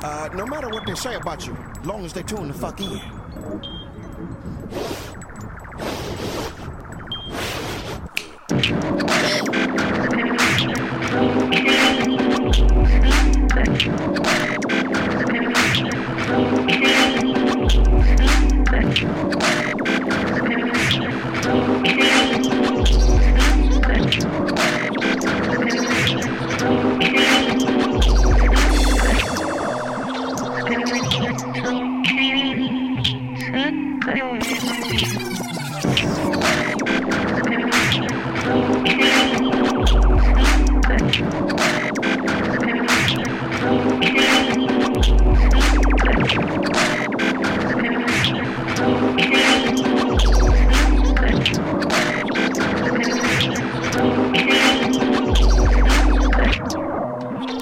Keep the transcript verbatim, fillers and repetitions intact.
Uh, no matter what they say about you, long as they tune the fuck in. Thank you.